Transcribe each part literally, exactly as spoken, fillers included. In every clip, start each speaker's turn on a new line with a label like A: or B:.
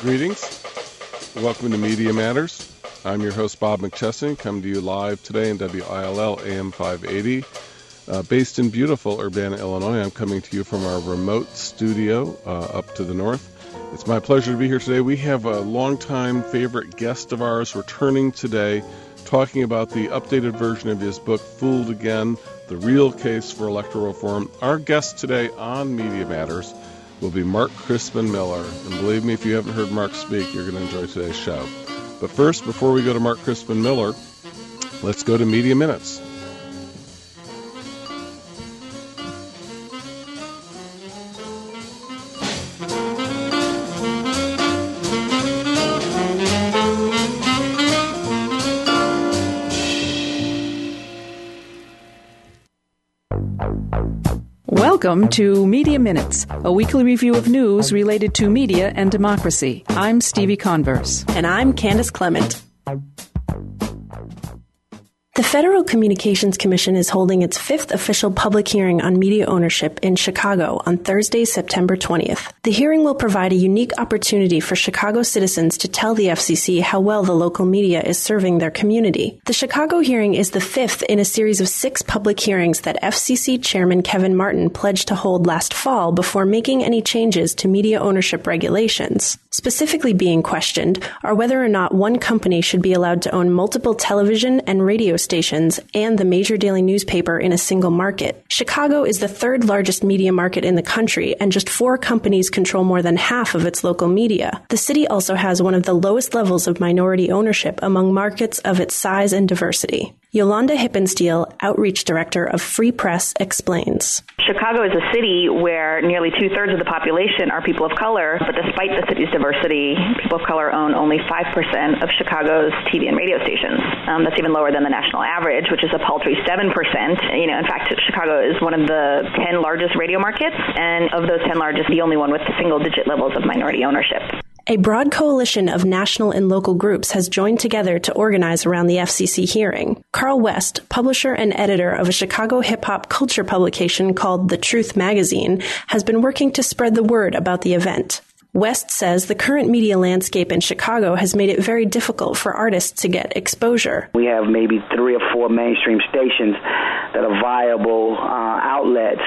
A: Greetings. Welcome to Media Matters. I'm your host, Bob McChesney, coming to you live today in W I L L A M five eighty. Uh, based in beautiful Urbana, Illinois, I'm coming to you from our remote studio uh, up to the north. It's my pleasure to be here today. We have a longtime favorite guest of ours returning today, talking about the updated version of his book, Fooled Again, The Real Case for Electoral Reform. Our guest today on Media Matters will be Mark Crispin Miller. And believe me, if you haven't heard Mark speak, you're going to enjoy today's show. But first, before we go to Mark Crispin Miller, let's go to Media Minutes.
B: Welcome to Media Minutes, a weekly review of news related to media and democracy. I'm Stevie Converse.
C: And I'm Candace Clement. The Federal Communications Commission is holding its fifth official public hearing on media ownership in Chicago on Thursday, September twentieth. The hearing will provide a unique opportunity for Chicago citizens to tell the F C C how well the local media is serving their community. The Chicago hearing is the fifth in a series of six public hearings that F C C Chairman Kevin Martin pledged to hold last fall before making any changes to media ownership regulations. Specifically being questioned are whether or not one company should be allowed to own multiple television and radio stations and the major daily newspaper in a single market. Chicago is the third largest media market in the country, and just four companies control more than half of its local media. The city also has one of the lowest levels of minority ownership among markets of its size and diversity. Yolanda Hippensteel, Outreach Director of Free Press, explains.
D: Chicago is a city where nearly two-thirds of the population are people of color, but despite the city's diversity, people of color own only five percent of Chicago's T V and radio stations. Um, that's even lower than the national average, which is a paltry seven percent. You know, in fact, Chicago is one of the ten largest radio markets, and of those ten largest, the only one with single-digit levels of minority ownership.
C: A broad coalition of national and local groups has joined together to organize around the F C C hearing. Carl West, publisher and editor of a Chicago hip-hop culture publication called The Truth Magazine, has been working to spread the word about the event. West says the current media landscape in Chicago has made it very difficult for artists to get exposure.
E: We have maybe three or four mainstream stations that are viable uh, outlets,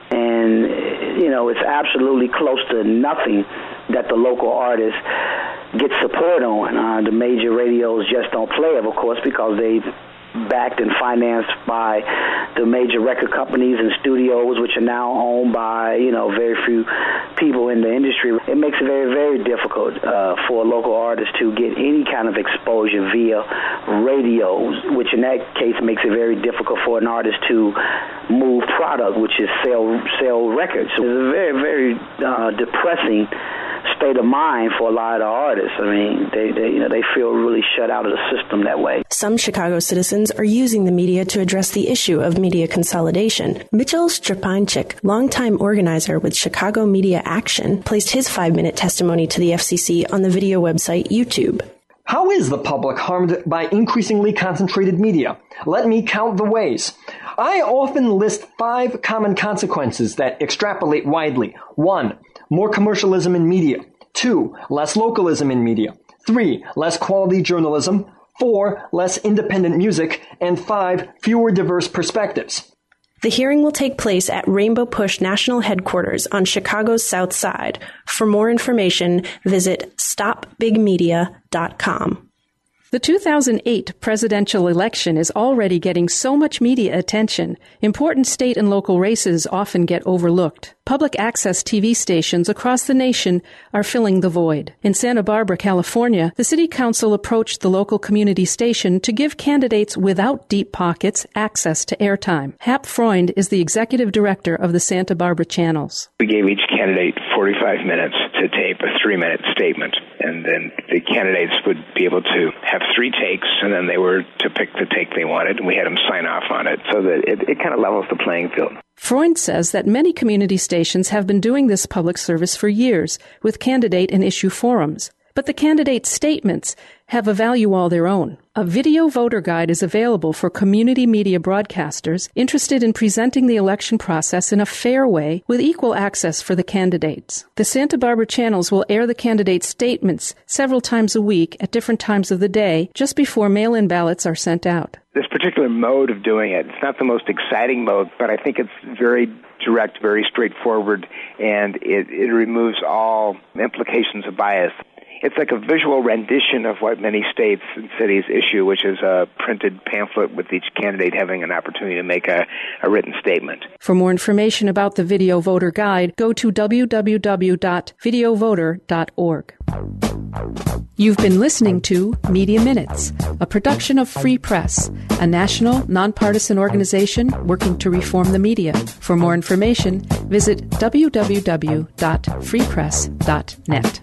E: and, you know, it's absolutely close to nothing that the local artists get support on. Uh, the major radios just don't play it, of course, because they've backed and financed by the major record companies and studios, which are now owned by, you know, very few people in the industry. It makes it very, very difficult uh, for a local artist to get any kind of exposure via radios, which in that case makes it very difficult for an artist to move product, which is sell, sell records. So it's a very, very uh, depressing state of mind for a lot of the artists. I mean, they, they, you know, they feel really shut out of the system that way.
C: Some Chicago citizens are using the media to address the issue of media consolidation. Mitchell Strapancic, longtime organizer with Chicago Media Action, placed his five-minute testimony to the F C C on the video website YouTube.
F: How is the public harmed by increasingly concentrated media? Let me count the ways. I often list five common consequences that extrapolate widely. One, more commercialism in media. Two, less localism in media. Three, less quality journalism. Four, less independent music. And five, fewer diverse perspectives.
C: The hearing will take place at Rainbow Push National Headquarters on Chicago's South Side. For more information, visit stop big media dot com.
B: The two thousand eight presidential election is already getting so much media attention. Important state and local races often get overlooked. Public access T V stations across the nation are filling the void. In Santa Barbara, California, the city council approached the local community station to give candidates without deep pockets access to airtime. Hap Freund is the executive director of the Santa Barbara channels.
G: We gave each candidate forty-five minutes to tape a three-minute statement, and then the candidates would be able to have three takes, and then they were to pick the take they wanted, and we had them sign off on it, so that it, it kind of levels the playing field.
B: Freund says that many community stations have been doing this public service for years with candidate and issue forums. But the candidates' statements have a value all their own. A video voter guide is available for community media broadcasters interested in presenting the election process in a fair way with equal access for the candidates. The Santa Barbara channels will air the candidates' statements several times a week at different times of the day, just before mail-in ballots are sent out.
G: This particular mode of doing it, it's not the most exciting mode, but I think it's very direct, very straightforward, and it, it removes all implications of bias. It's like a visual rendition of what many states and cities issue, which is a printed pamphlet with each candidate having an opportunity to make a, a written statement.
B: For more information about the Video Voter Guide, go to w w w dot video voter dot org. You've been listening to Media Minutes, a production of Free Press, a national, nonpartisan organization working to reform the media. For more information, visit w w w dot free press dot net.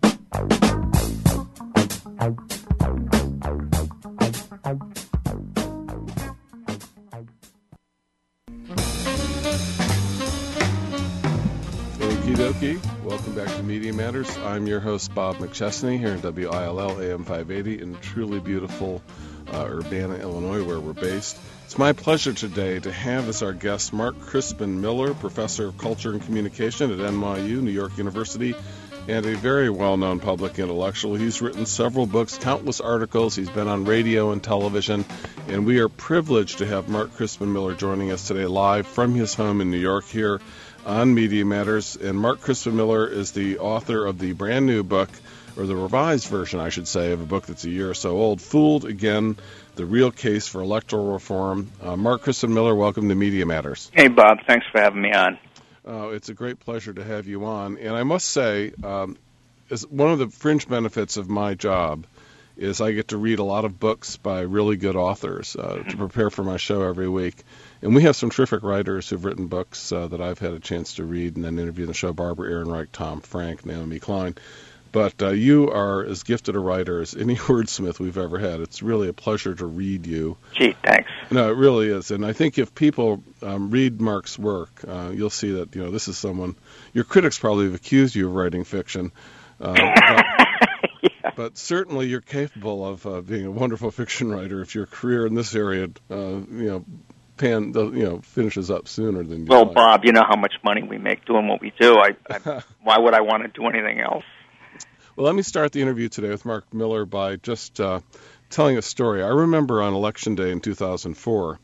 A: Okie dokie. Welcome back to Media Matters. I'm your host, Bob McChesney, here in W I L L A M five eighty in truly beautiful uh, Urbana, Illinois, where we're based. It's my pleasure today to have as our guest Mark Crispin Miller, Professor of Culture and Communication at N Y U, New York University, and a very well-known public intellectual. He's written several books, countless articles. He's been on radio and television, and we are privileged to have Mark Crispin Miller joining us today live from his home in New York here on Media Matters. And Mark Crispin Miller is the author of the brand new book, or the revised version, I should say, of a book that's a year or so old, Fooled Again, The Real Case for Electoral Reform. Uh, Mark Crispin Miller, welcome to Media Matters.
H: Hey, Bob. Thanks for having me on.
A: Uh, it's a great pleasure to have you on. And I must say, um, is one of the fringe benefits of my job is I get to read a lot of books by really good authors uh, to prepare for my show every week. And we have some terrific writers who've written books uh, that I've had a chance to read and then interview in the show: Barbara Ehrenreich, Tom Frank, Naomi Klein. But uh, you are as gifted a writer as any wordsmith we've ever had. It's really a pleasure to read you.
H: Gee, thanks.
A: No, it really is. And I think if people um, read Mark's work, uh, you'll see that, you know, this is someone, your critics probably have accused you of writing fiction. Uh, but, yeah. But certainly you're capable of uh, being a wonderful fiction writer if your career in this area, uh, you know, pan, you know, finishes up sooner than you
H: Well,
A: like.
H: Bob, you know how much money we make doing what we do. I, I why would I want to do anything else?
A: Well, let me start the interview today with Mark Miller by just uh, telling a story. I remember on Election Day in two thousand four,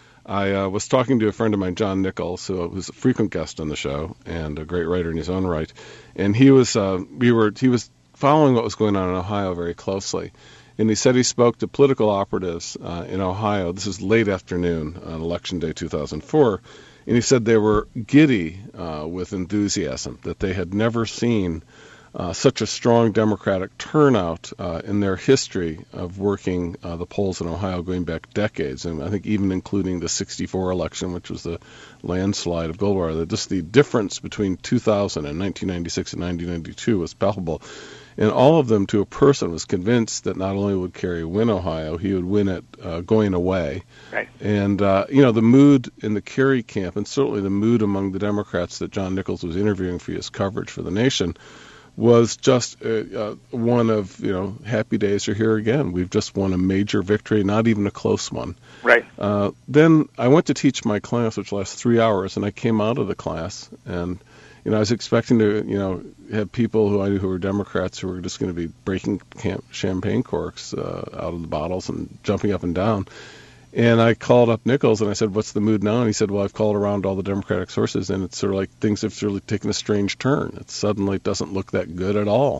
A: I uh, was talking to a friend of mine, John Nichols, who was a frequent guest on the show and a great writer in his own right. And he was, uh, we were, he was following what was going on in Ohio very closely. And he said he spoke to political operatives uh, in Ohio. This is late afternoon on Election Day two thousand four. And he said they were giddy uh, with enthusiasm, that they had never seen Uh, such a strong Democratic turnout uh, in their history of working uh, the polls in Ohio going back decades, and I think even including the sixty-four election, which was the landslide of Goldwater. That just the difference between two thousand and nineteen ninety-six and nineteen ninety-two was palpable. And all of them, to a person, was convinced that not only would Kerry win Ohio, he would win it uh, going away.
H: Right.
A: And, uh, you know, the mood in the Kerry camp, and certainly the mood among the Democrats that John Nichols was interviewing for his coverage for The Nation, was just uh, uh, one of, you know, happy days are here again. We've just won a major victory, not even a close one.
H: Right.
A: Uh, then I went to teach my class, which lasts three hours, and I came out of the class, and, you know, I was expecting to, you know, have people who I knew who were Democrats who were just going to be breaking camp champagne corks uh, out of the bottles and jumping up and down. And I called up Nichols and I said, "What's the mood now?" And he said, "Well, I've called around all the Democratic sources, and it's sort of like things have really taken a strange turn. It suddenly doesn't look that good at all."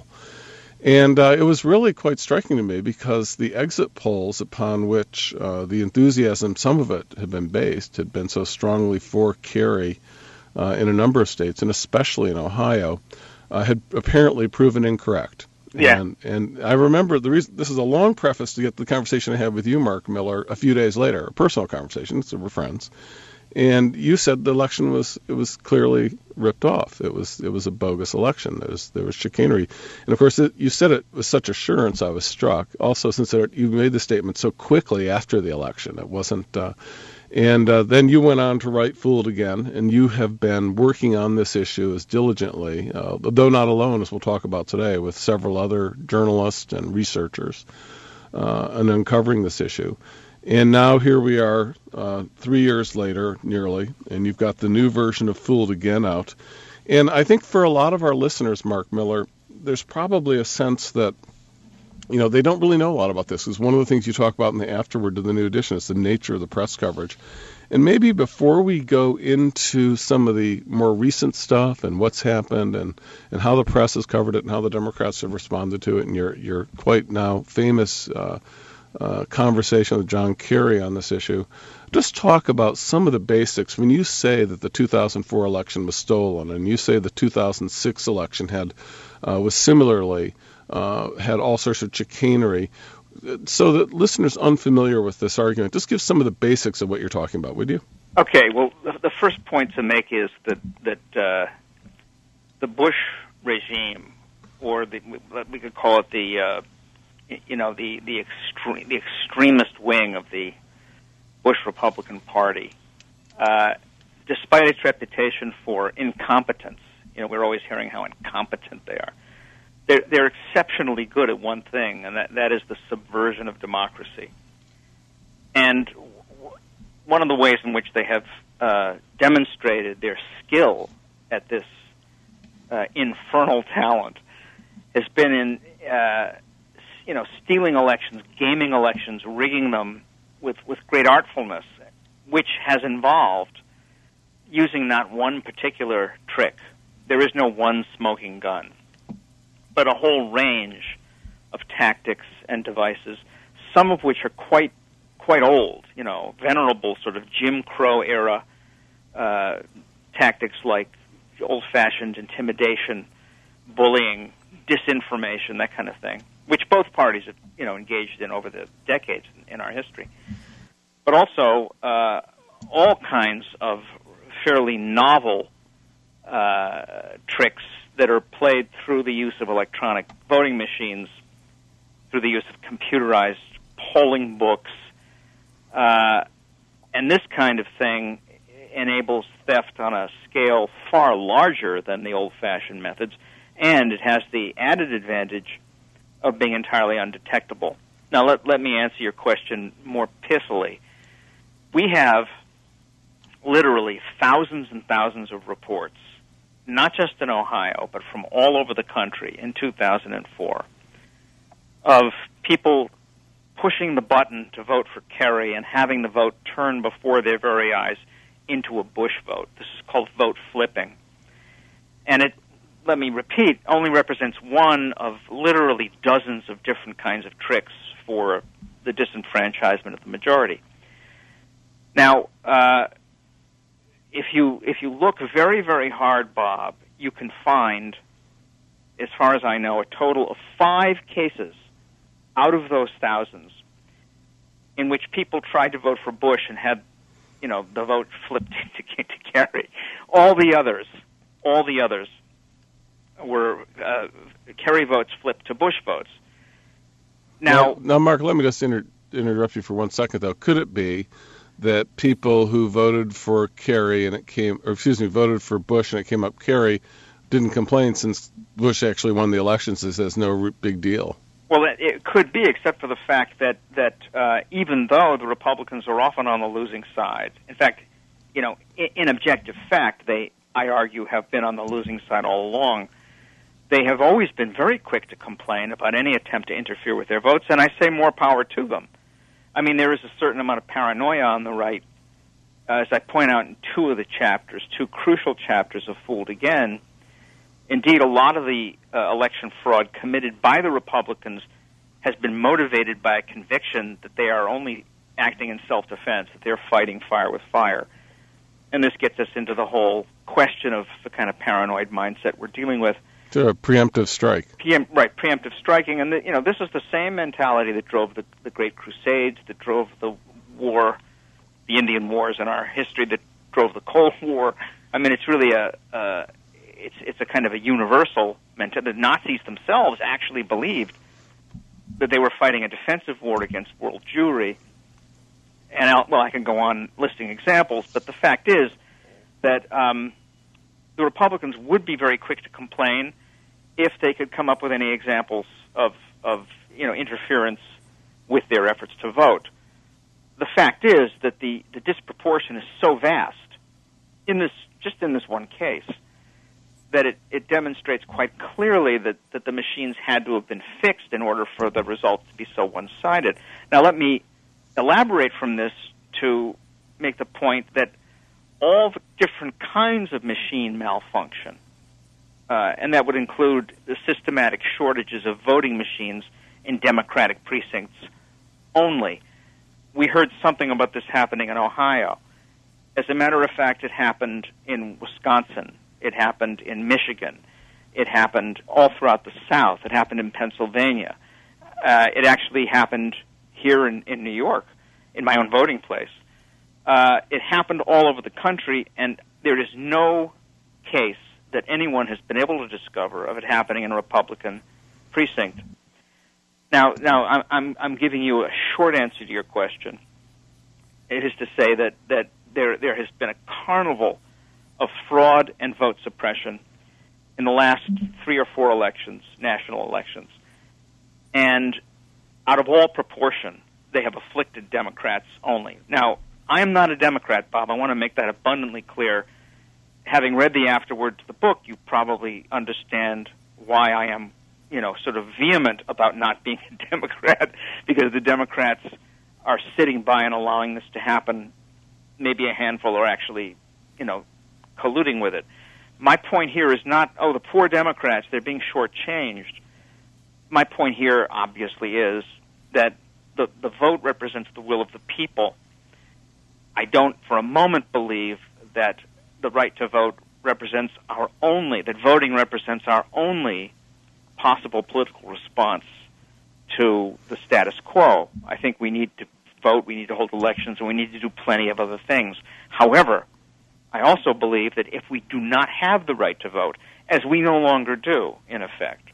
A: And uh, it was really quite striking to me because the exit polls upon which uh, the enthusiasm, some of it had been based, had been so strongly for Kerry uh, in a number of states, and especially in Ohio, uh, had apparently proven incorrect.
H: Yeah.
A: And, and I remember the reason, this is a long preface to get the conversation I had with you, Mark Miller, a few days later, a personal conversation, so we're friends. And you said the election was, it was clearly ripped off. It was, it was a bogus election. There was, there was chicanery. And of course, it, you said it with such assurance, I was struck. Also, since it, you made the statement so quickly after the election, it wasn't, uh, And uh, then you went on to write Fooled Again, and you have been working on this issue as diligently, uh, though not alone, as we'll talk about today, with several other journalists and researchers uh, and uncovering this issue. And now here we are, uh, three years later, nearly, and you've got the new version of Fooled Again out. And I think for a lot of our listeners, Mark Miller, there's probably a sense that, you know, they don't really know a lot about this, because one of the things you talk about in the afterword to the new edition is the nature of the press coverage. And maybe before we go into some of the more recent stuff and what's happened and, and how the press has covered it and how the Democrats have responded to it, and your your quite now famous uh, uh, conversation with John Kerry on this issue, just talk about some of the basics. When you say that the two thousand four election was stolen, and you say the two thousand six election had uh, was similarly uh, had all sorts of chicanery, so that listeners unfamiliar with this argument, just give some of the basics of what you're talking about, would you?
H: Okay. Well, the, the first point to make is that that uh, the Bush regime, or the we could call it the uh, you know the the extreme the extremist wing of the Bush Republican Party, uh, despite its reputation for incompetence, you know, we're always hearing how incompetent they are. They're, they're exceptionally good at one thing, and that, that is the subversion of democracy. And w- one of the ways in which they have uh, demonstrated their skill at this uh, infernal talent has been in, uh, you know, stealing elections, gaming elections, rigging them with, with great artfulness, which has involved using not one particular trick. There is no one smoking gun, but a whole range of tactics and devices, some of which are quite quite old, you know, venerable sort of Jim Crow era uh, tactics like old-fashioned intimidation, bullying, disinformation, that kind of thing, which both parties have, you know, engaged in over the decades in, in our history. But also uh, all kinds of fairly novel uh, tricks that are played through the use of electronic voting machines, through the use of computerized polling books, uh, and this kind of thing enables theft on a scale far larger than the old-fashioned methods, and it has the added advantage of being entirely undetectable. Now, let, let me answer your question more pithily. We have literally thousands and thousands of reports, not just in Ohio, but from all over the country in two thousand four, of people pushing the button to vote for Kerry and having the vote turn before their very eyes into a Bush vote. This is called vote flipping. And it, let me repeat, only represents one of literally dozens of different kinds of tricks for the disenfranchisement of the majority. Now, uh, if you if you look very, very hard, Bob, you can find, as far as I know, a total of five cases out of those thousands in which people tried to vote for Bush and had, you know, the vote flipped to, to Kerry. All the others, all the others were uh, Kerry votes flipped to Bush votes. Now,
A: now, now Mark, let me just inter- interrupt you for one second, though. Could it be that people who voted for Kerry and it came, or excuse me, voted for Bush and it came up Kerry, didn't complain since Bush actually won the elections? It says no big deal.
H: Well, it, it could be, except for the fact that that uh, even though the Republicans are often on the losing side, in fact, you know, in, in objective fact, they, I argue, have been on the losing side all along. They have always been very quick to complain about any attempt to interfere with their votes, and I say more power to them. I mean, there is a certain amount of paranoia on the right, uh, as I point out in two of the chapters, two crucial chapters of Fooled Again. Indeed, a lot of the uh, election fraud committed by the Republicans has been motivated by a conviction that they are only acting in self-defense, that they're fighting fire with fire. And this gets us into the whole question of the kind of paranoid mindset we're dealing with.
A: To a preemptive strike.
H: P M, right, preemptive striking. And, the, you know, this is the same mentality that drove the, the Great Crusades, that drove the war, the Indian Wars in our history, that drove the Cold War. I mean, it's really a... a It's it's a kind of a universal mentality. The Nazis themselves actually believed that they were fighting a defensive war against world Jewry, and I'll, well, I can go on listing examples, but the fact is that um, the Republicans would be very quick to complain if they could come up with any examples of, of you know, interference with their efforts to vote. The fact is that the, the disproportion is so vast in this, just in this one case, that it, it demonstrates quite clearly that, that the machines had to have been fixed in order for the results to be so one-sided. Now, let me elaborate from this to make the point that all the different kinds of machine malfunction, uh, and that would include the systematic shortages of voting machines in Democratic precincts only. We heard something about this happening in Ohio. As a matter of fact, it happened in Wisconsin. It happened in Michigan. It happened all throughout the South. It happened in Pennsylvania. Uh, it actually happened here in, in New York, in my own voting place. Uh, it happened all over the country, and there is no case that anyone has been able to discover of it happening in a Republican precinct. Now, now I'm, I'm giving you a short answer to your question. It is to say that, that there, there has been a carnival of fraud and vote suppression in the last three or four elections, national elections. And out of all proportion, they have afflicted Democrats only. Now, I am not a Democrat, Bob. I want to make that abundantly clear. Having read the afterword to the book, you probably understand why I am, you know, sort of vehement about not being a Democrat, because the Democrats are sitting by and allowing this to happen. Maybe a handful are actually, you know, colluding with it. My point here is not, oh, the poor Democrats, they're being shortchanged. My point here, obviously, is that the, the vote represents the will of the people. I don't for a moment believe that the right to vote represents our only, that voting represents our only possible political response to the status quo. I think we need to vote, we need to hold elections, and we need to do plenty of other things. However, I also believe that if we do not have the right to vote, as we no longer do, in effect,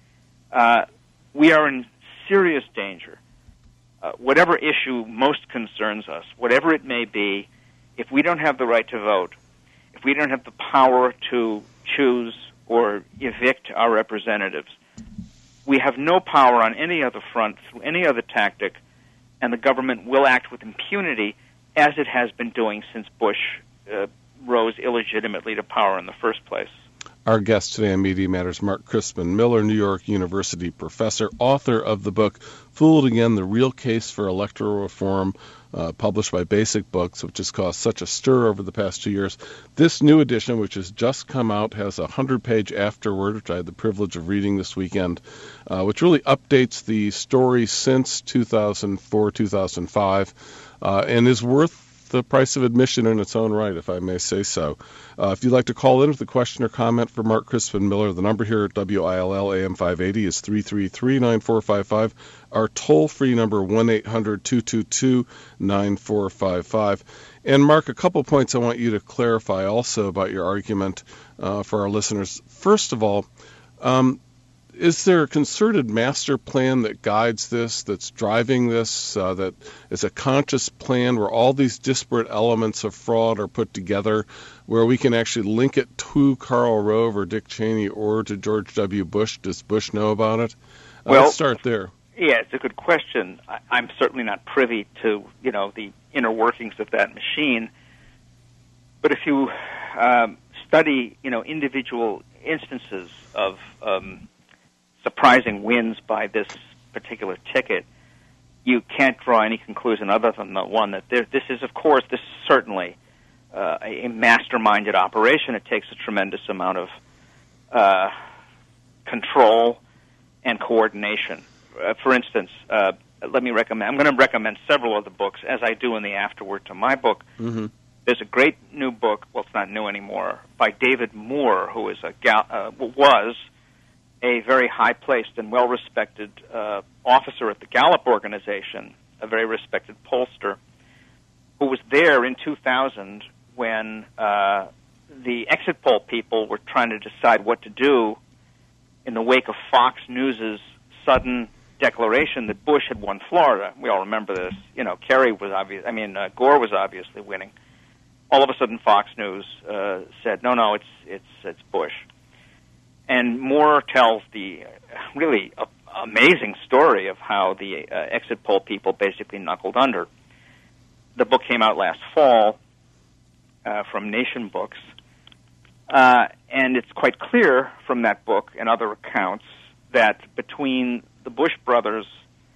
H: uh, we are in serious danger. Uh, whatever issue most concerns us, whatever it may be, if we don't have the right to vote, if we don't have the power to choose or evict our representatives, we have no power on any other front, through any other tactic, and the government will act with impunity, as it has been doing since Bush uh, rose illegitimately to power in the first place.
A: Our guest today on Media Matters, Mark Crispin Miller, New York University professor, author of the book Fooled Again, The Real Case for Electoral Reform, uh, published by Basic Books, which has caused such a stir over the past two years. This new edition, which has just come out, has a hundred-page afterword, which I had the privilege of reading this weekend, uh, which really updates the story since two thousand four, two thousand five, uh, and is worth the price of admission in its own right, if I may say so. Uh, if you'd like to call in with a question or comment for Mark Crispin Miller, the number here at W I L L A M five eighty is three three three, nine four five five. Our toll-free number, one eight hundred, two two two, nine four five five. And, Mark, a couple points I want you to clarify also about your argument uh, for our listeners. First of all, um, is there a concerted master plan that guides this, that's driving this, uh, that is a conscious plan where all these disparate elements of fraud are put together, where we can actually link it to Karl Rove or Dick Cheney or to George W. Bush? Does Bush know about it? Uh,
H: well,
A: let's start there.
H: Yeah, it's a good question. I, I'm certainly not privy to, you know, the inner workings of that machine. But if you um, study, you know, individual instances of um, surprising wins by this particular ticket, you can't draw any conclusion other than the one that there, this is, of course, this is certainly uh, a masterminded operation. It takes a tremendous amount of uh, control and coordination. Uh, for instance, uh, let me recommend, I'm going to recommend several of the books, as I do in the afterword to my book.
A: Mm-hmm.
H: There's a great new book, well, it's not new anymore, by David Moore, who is a gal- uh, was a very high-placed and well-respected uh, officer at the Gallup organization, a very respected pollster, who was there in two thousand when uh, the exit poll people were trying to decide what to do in the wake of Fox News' sudden declaration that Bush had won Florida. We all remember this. You know, Kerry was obvious. I mean, uh, Gore was obviously winning. All of a sudden, Fox News uh, said, "No, no, it's it's it's Bush." And Moore tells the really uh, amazing story of how the uh, exit poll people basically knuckled under. The book came out last fall uh, from Nation Books, uh, and it's quite clear from that book and other accounts that between the Bush brothers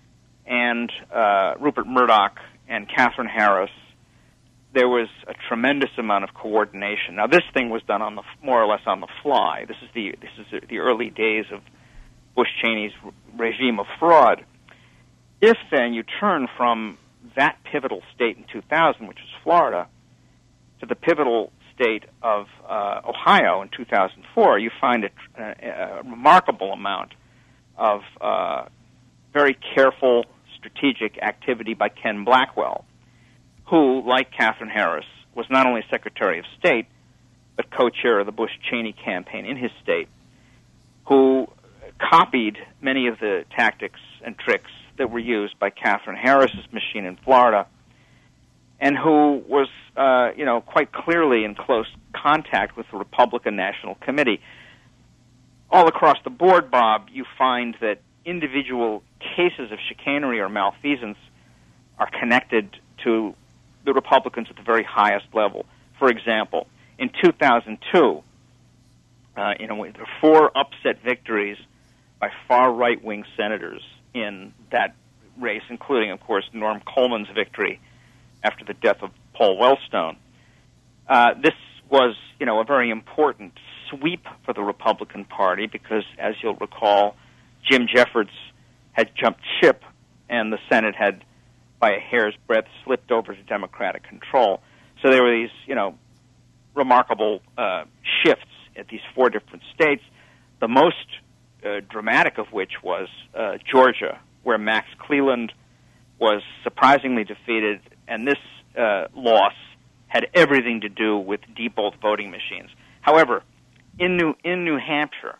H: and uh, Rupert Murdoch and Catherine Harris, there was a tremendous amount of coordination. Now, this thing was done on the more or less on the fly. This is the this is the early days of Bush Cheney's regime of fraud. If then you turn from that pivotal state in two thousand, which was Florida, to the pivotal state of uh, Ohio in two thousand four, you find a, a, a remarkable amount of uh, very careful, strategic activity by Ken Blackwell, who, like Catherine Harris, was not only Secretary of State, but co-chair of the Bush-Cheney campaign in his state, who copied many of the tactics and tricks that were used by Catherine Harris's machine in Florida, and who was, uh, you know, quite clearly in close contact with the Republican National Committee. All across the board, Bob, you find that individual cases of chicanery or malfeasance are connected to the Republicans at the very highest level. For example, in two thousand two, uh, you know, there were four upset victories by far right-wing senators in that race, including, of course, Norm Coleman's victory after the death of Paul Wellstone. Uh, this was, you know, a very important sweep for the Republican Party because, as you'll recall, Jim Jeffords had jumped ship and the Senate had, by a hair's breadth, slipped over to Democratic control. So there were these, you know, remarkable uh, shifts at these four different states, the most uh, dramatic of which was uh, Georgia, where Max Cleland was surprisingly defeated, and this uh, loss had everything to do with Diebold voting machines. However, in New in New Hampshire,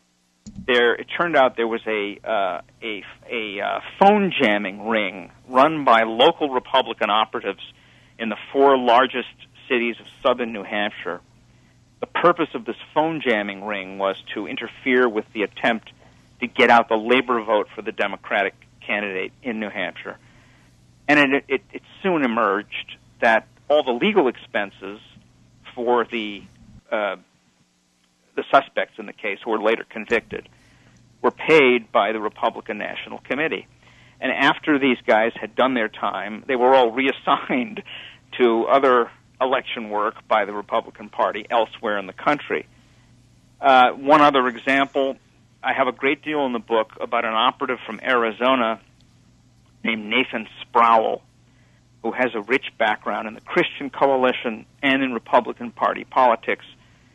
H: there it turned out there was a uh, a a uh, phone jamming ring run by local Republican operatives in the four largest cities of southern New Hampshire. The purpose of this phone jamming ring was to interfere with the attempt to get out the labor vote for the Democratic candidate in New Hampshire. And it, it, it soon emerged that all the legal expenses for the uh, the suspects in the case, who were later convicted, were paid by the Republican National Committee. And after these guys had done their time, they were all reassigned to other election work by the Republican Party elsewhere in the country. Uh, one other example, I have a great deal in the book about an operative from Arizona named Nathan Sproul, who has a rich background in the Christian Coalition and in Republican Party politics.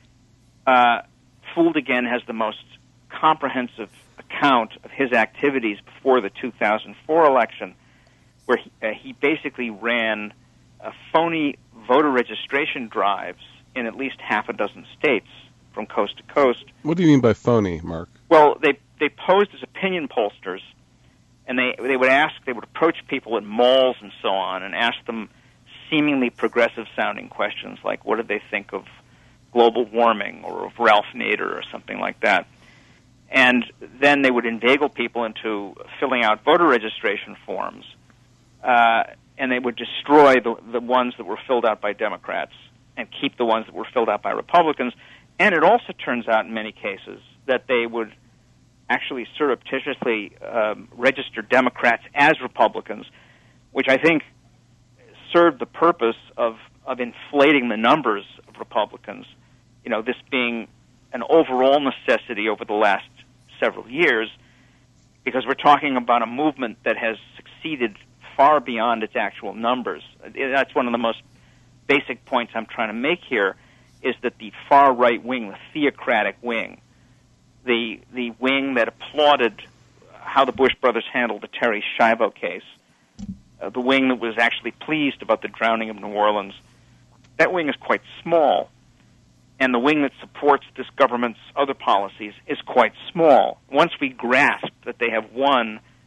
H: Uh, Fooled Again has the most comprehensive account of his activities before the two thousand four election, where he, uh, he basically ran uh, phony voter registration drives in at least half a dozen states from coast to coast.
A: What do you mean by phony, Mark?
H: Well, they they posed as opinion pollsters, and they they would ask, they would approach people at malls and so on, and ask them seemingly progressive-sounding questions like, what do they think of global warming or of Ralph Nader or something like that. And then they would inveigle people into filling out voter registration forms, uh, and they would destroy the, the ones that were filled out by Democrats and keep the ones that were filled out by Republicans. And it also turns out in many cases that they would actually surreptitiously um, register Democrats as Republicans, which I think served the purpose of, of inflating the numbers of Republicans, you know, this being an overall necessity over the last several years, because we're talking about a movement that has succeeded far beyond its actual numbers. That's one of the most basic points I'm trying to make here, is that the far right wing, the theocratic wing, the the wing that applauded how the Bush brothers handled the Terry Schiavo case, uh, the wing that was actually pleased about the drowning of New Orleans, that wing is quite small. And the wing that supports this government's other policies is quite small. Once we grasp that they have won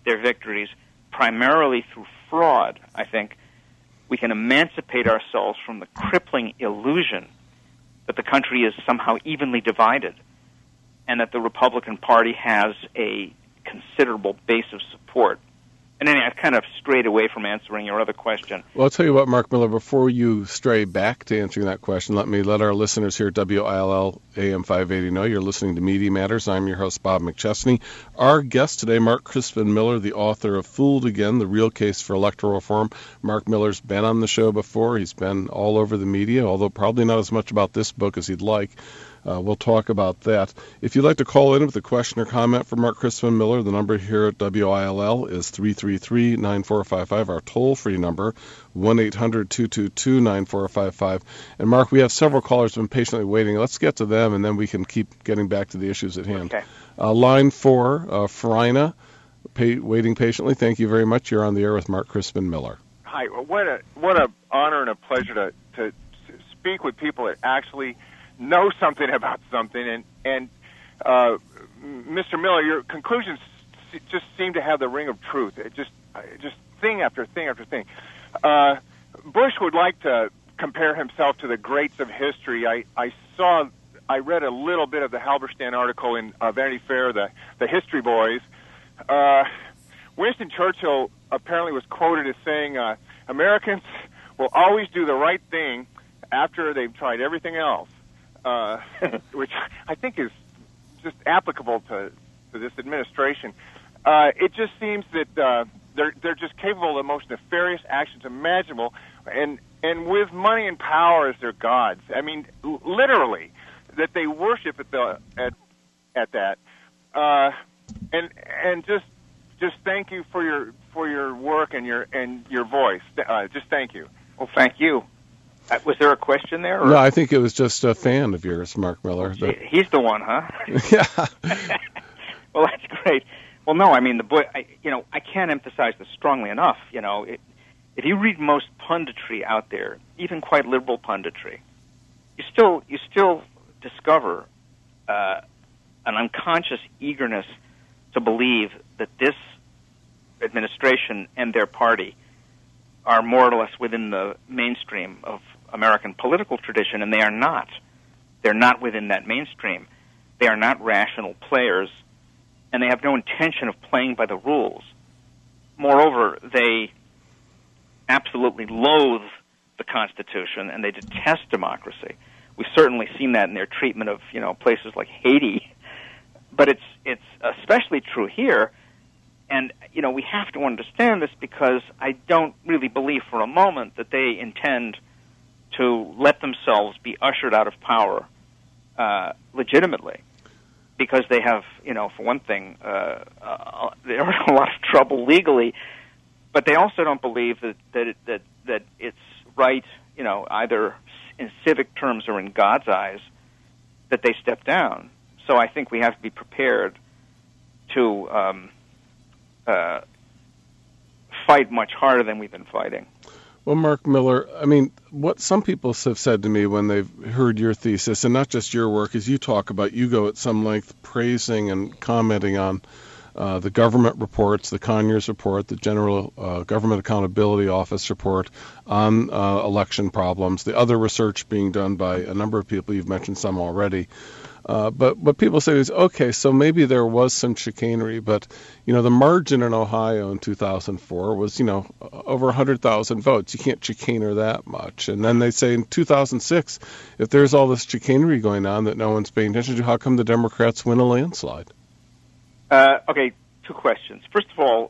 H: their victories primarily through fraud, I think we can emancipate ourselves from the crippling illusion that the country is somehow evenly divided and that the Republican Party has a considerable base of support. And anyway, I've kind of strayed away from answering your other question.
A: Well, I'll tell you what, Mark Miller, before you stray back to answering that question, let me let our listeners here at W I L L A M five eighty know you're listening to Media Matters. I'm your host, Bob McChesney. Our guest today, Mark Crispin Miller, the author of Fooled Again, The Real Case for Electoral Reform. Mark Miller's been on the show before. He's been all over the media, although probably not as much about this book as he'd like. Uh, we'll talk about that. If you'd like to call in with a question or comment for Mark Crispin Miller, the number here at W I L L is three three three, nine four five five, our toll-free number, one eight hundred, two two two, nine four five five. And, Mark, we have several callers who have been patiently waiting. Let's get to them, and then we can keep getting back to the issues at hand.
H: Okay.
A: Uh, line four, uh, Farina, pay, waiting patiently. Thank you very much. You're on the air with Mark Crispin Miller.
I: Hi. What a what a honor and a pleasure to, to speak with people that actually know something about something, and and uh, Mister Miller, your conclusions just seem to have the ring of truth. It just just thing after thing after thing. Uh, Bush would like to compare himself to the greats of history. I, I saw, I read a little bit of the Halberstam article in uh, Vanity Fair, the the History Boys. Uh, Winston Churchill apparently was quoted as saying, uh, "Americans will always do the right thing after they've tried everything else." Uh, which I think is just applicable to, to this administration. Uh, it just seems that uh, they're they're just capable of the most nefarious actions imaginable, and and with money and power as their gods. I mean, l- literally, that they worship at the at at that. Uh, and and just just thank you for your for your work and your and your voice. Uh, just thank you.
H: Well, thank you. Uh, was there a question there? Or?
A: No, I think it was just a fan of yours, Mark Miller.
H: Well, he's the one, huh?
A: Yeah.
H: Well, that's great. Well, no, I mean, the boy, I, you know, I can't emphasize this strongly enough. You know, it, if you read most punditry out there, even quite liberal punditry, you still you still discover uh, an unconscious eagerness to believe that this administration and their party are more or less within the mainstream of American political tradition, and they are not. They're not within that mainstream. They are not rational players, and they have no intention of playing by the rules. Moreover, they absolutely loathe the Constitution, and they detest democracy. We've certainly seen that in their treatment of, you know, places like Haiti, but it's it's especially true here. And, you know, we have to understand this because I don't really believe for a moment that they intend to let themselves be ushered out of power uh, legitimately, because they have, you know, for one thing, uh, uh, they're in a lot of trouble legally, but they also don't believe that that it, that, that it's right, you know, either in civic terms or in God's eyes, that they step down. So I think we have to be prepared to um, uh, fight much harder than we've been fighting.
A: Well, Mark Miller, I mean, what some people have said to me when they've heard your thesis, and not just your work, is you talk about, you go at some length praising and commenting on uh, the government reports, the Conyers report, the General uh, Government Accountability Office report on uh, election problems, the other research being done by a number of people. You've mentioned some already. Uh, but what people say is, okay, so maybe there was some chicanery, but, you know, the margin in Ohio in two thousand four was, you know, over one hundred thousand votes. You can't chicaneer that much. And then they say in two thousand six, if there's all this chicanery going on that no one's paying attention to, how come the Democrats win a landslide?
H: Uh, okay, two questions. First of all,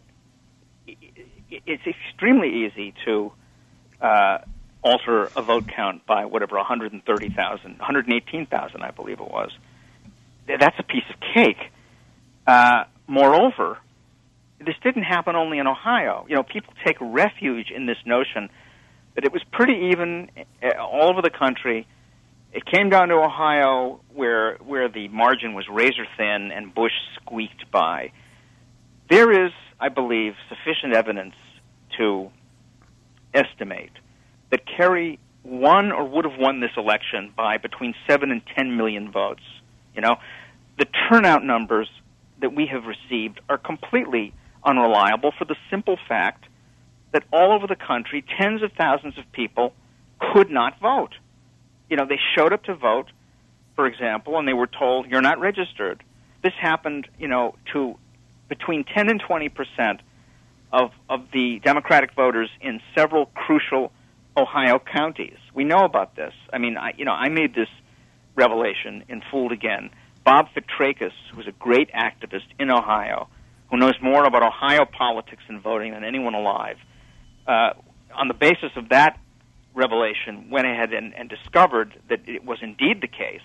H: it's extremely easy to uh, alter a vote count by whatever, one hundred thirty thousand, one hundred eighteen thousand, I believe it was. That's a piece of cake. Uh, moreover, this didn't happen only in Ohio. You know, people take refuge in this notion that it was pretty even all over the country. It came down to Ohio where where the margin was razor thin and Bush squeaked by. There is, I believe, sufficient evidence to estimate that Kerry won or would have won this election by between seven and ten million votes. You know, the turnout numbers that we have received are completely unreliable for the simple fact that all over the country, tens of thousands of people could not vote. You know, they showed up to vote, for example, and they were told, you're not registered. This happened, you know, to between ten and twenty percent of, of the Democratic voters in several crucial Ohio counties. We know about this. I mean, I, you know, I made this revelation in Fooled Again. Bob Fitrakis, who's a great activist in Ohio, who knows more about Ohio politics and voting than anyone alive, uh, on the basis of that revelation, went ahead and, and discovered that it was indeed the case.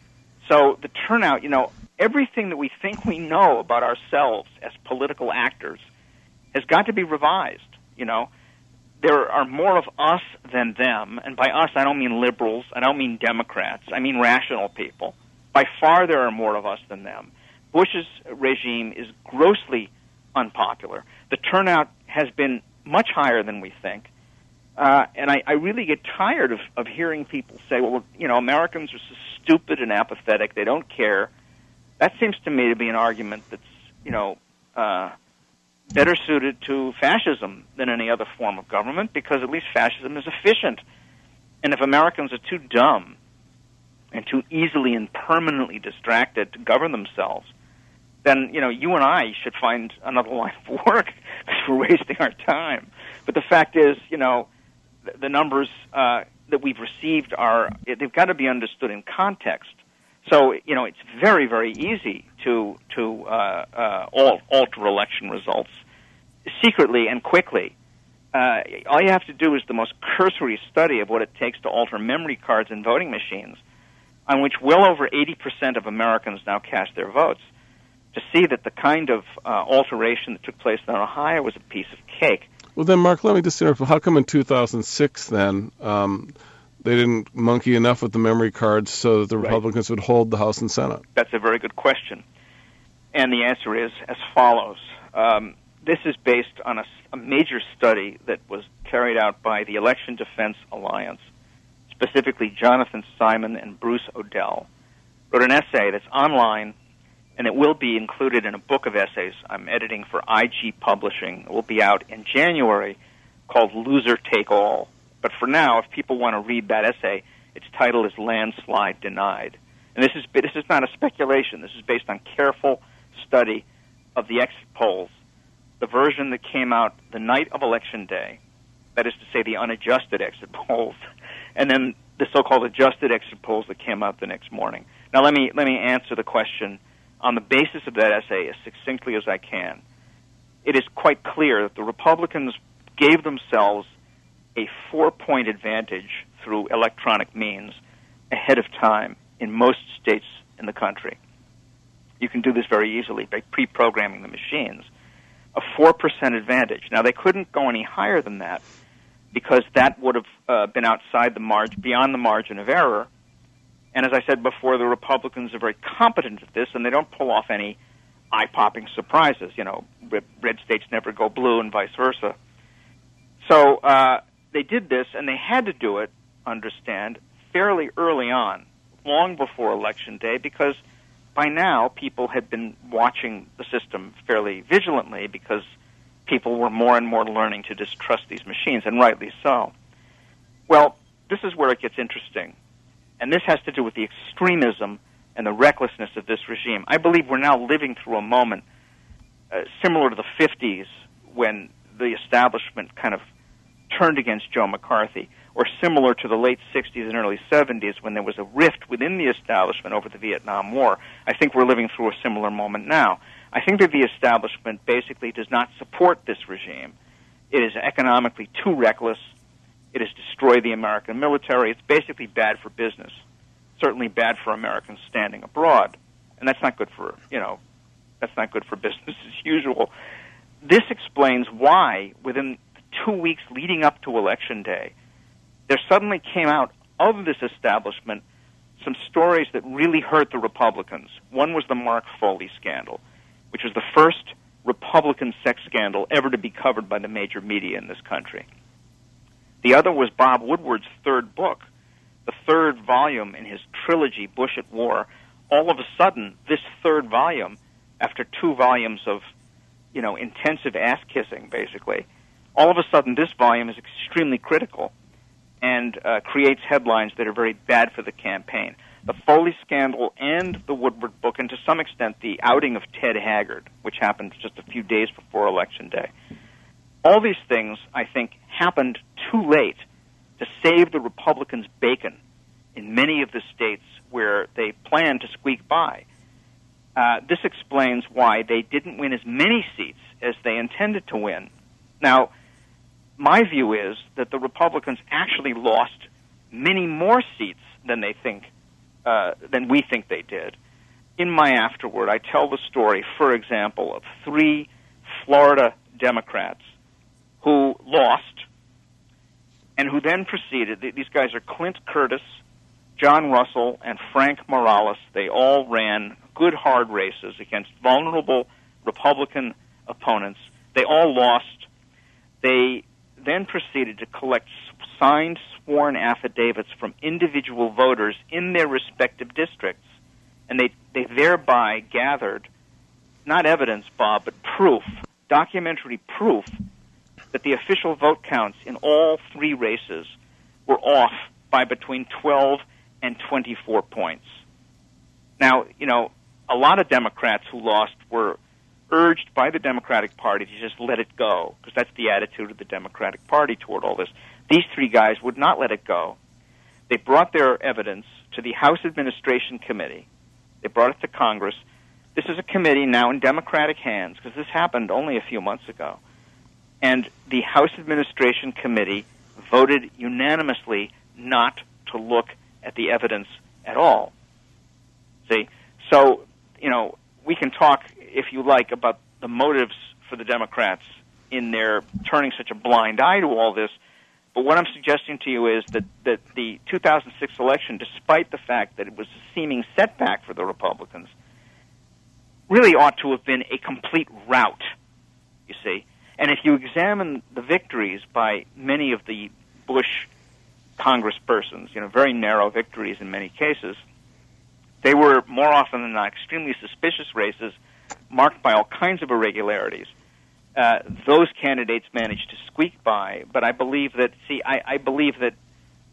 H: So the turnout, you know, everything that we think we know about ourselves as political actors has got to be revised, you know. There are more of us than them, and by us I don't mean liberals, I don't mean Democrats, I mean rational people. By far there are more of us than them. Bush's regime is grossly unpopular. The turnout has been much higher than we think. Uh, and I, I really get tired of, of hearing people say, well, you know, Americans are so stupid and apathetic, they don't care. That seems to me to be an argument that's, you know, uh, better suited to fascism than any other form of government, because at least fascism is efficient. And if Americans are too dumb and too easily and permanently distracted to govern themselves, then, you know, you and I should find another line of work because we're wasting our time. But the fact is, you know, the, the numbers uh, that we've received are, they've got to be understood in context. So, you know, it's very, very easy to to uh, uh, alter election results secretly and quickly. Uh, all you have to do is the most cursory study of what it takes to alter memory cards and voting machines, on which well over eighty percent of Americans now cast their votes, to see that the kind of uh, alteration that took place in Ohio was a piece of cake.
A: Well, then, Mark, let me just interrupt. How come in two thousand six, then, um, they didn't monkey enough with the memory cards so that the Republicans right. would hold the House and Senate?
H: That's a very good question. And the answer is as follows. Um, this is based on a, a major study that was carried out by the Election Defense Alliance, specifically Jonathan Simon and Bruce Odell, wrote an essay that's online, and it will be included in a book of essays I'm editing for I G Publishing. It will be out in January, called Loser Take All. But for now, if people want to read that essay, its title is Landslide Denied. And this is this is not a speculation. This is based on careful study of the exit polls, the version that came out the night of Election Day, that is to say the unadjusted exit polls, and then the so-called adjusted exit polls that came out the next morning. Now let me let me answer the question on the basis of that essay as succinctly as I can. It is quite clear that the Republicans gave themselves a four-point advantage through electronic means ahead of time in most states in the country. You can do this very easily by pre-programming the machines. A four percent advantage. Now, they couldn't go any higher than that because that would have uh, been outside the margin, beyond the margin of error. And as I said before, the Republicans are very competent at this, and they don't pull off any eye-popping surprises. You know, red states never go blue and vice versa. So uh, they did this, and they had to do it, understand, fairly early on, long before Election Day, because by now people had been watching the system fairly vigilantly because people were more and more learning to distrust these machines, and rightly so. Well, this is where it gets interesting. And this has to do with the extremism and the recklessness of this regime. I believe we're now living through a moment uh, similar to the fifties when the establishment kind of turned against Joe McCarthy, or similar to the late sixties and early seventies when there was a rift within the establishment over the Vietnam War. I think we're living through a similar moment now. I think that the establishment basically does not support this regime. It is economically too reckless. It has destroyed the American military. It's basically bad for business, certainly bad for Americans standing abroad. And that's not good for, you know, that's not good for business as usual. This explains why, within the two weeks leading up to Election Day, there suddenly came out of this establishment some stories that really hurt the Republicans. One was the Mark Foley scandal, which was the first Republican sex scandal ever to be covered by the major media in this country. The other was Bob Woodward's third book, the third volume in his trilogy, Bush at War. All of a sudden, this third volume, after two volumes of you know, intensive ass-kissing, basically, all of a sudden this volume is extremely critical and uh, creates headlines that are very bad for the campaign. The Foley scandal and the Woodward book, and to some extent the outing of Ted Haggard, which happened just a few days before Election Day. All these things, I think, happened too late to save the Republicans' bacon in many of the states where they planned to squeak by. Uh, this explains why they didn't win as many seats as they intended to win. Now, my view is that the Republicans actually lost many more seats than they think, uh, than we think they did. In my afterword, I tell the story, for example, of three Florida Democrats who lost and who then proceeded. These guys are Clint Curtis, John Russell, and Frank Morales. They all ran good, hard races against vulnerable Republican opponents. They all lost. They then proceeded to collect signed sworn affidavits from individual voters in their respective districts, and they, they thereby gathered not evidence, Bob, but proof, documentary proof, that the official vote counts in all three races were off by between twelve and twenty-four points. Now, you know, a lot of Democrats who lost were urged by the Democratic Party to just let it go, because that's the attitude of the Democratic Party toward all this. These three guys would not let it go. They brought their evidence to the House Administration Committee. They brought it to Congress. This is a committee now in Democratic hands, because this happened only a few months ago. And the House Administration Committee voted unanimously not to look at the evidence at all. See? So, you know, we can talk, if you like, about the motives for the Democrats in their turning such a blind eye to all this, but what I'm suggesting to you is that, that the two thousand six election, despite the fact that it was a seeming setback for the Republicans, really ought to have been a complete rout, you see. And if you examine the victories by many of the Bush congresspersons, you know, very narrow victories in many cases, they were more often than not extremely suspicious races marked by all kinds of irregularities. Uh, those candidates managed to squeak by, but I believe that, see, I, I believe that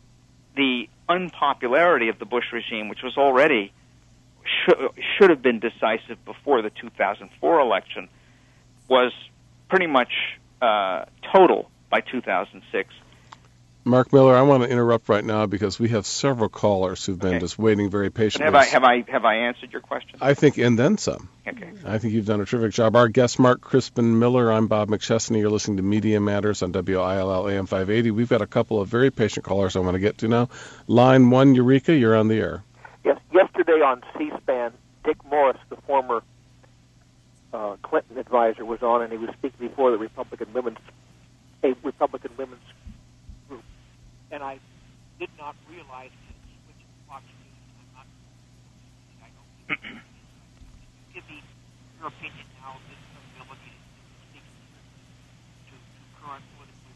H: the unpopularity of the Bush regime, which was already, should, should have been decisive before the two thousand four election, was pretty much uh, total by two thousand six.
A: Mark Miller, I want to interrupt right now because we have several callers who've been
H: okay.
A: just waiting very patiently.
H: Have I, have I have I answered your question?
A: I think, and then some.
H: Okay.
A: I think you've done a terrific job. Our guest, Mark Crispin Miller. I'm Bob McChesney. You're listening to Media Matters on W I L L A M five eighty. We've got a couple of very patient callers I want to get to now. Line one, Eureka, you're on the air.
J: Yes. Yesterday on C-SPAN, Dick Morris, the former uh, Clinton advisor, was on, and he was speaking before the Republican Women's a Republican Women's Group. And I did not realize that switch to Fox News. I'm not. I don't. Can you give me your opinion now of this ability to speak to, to current political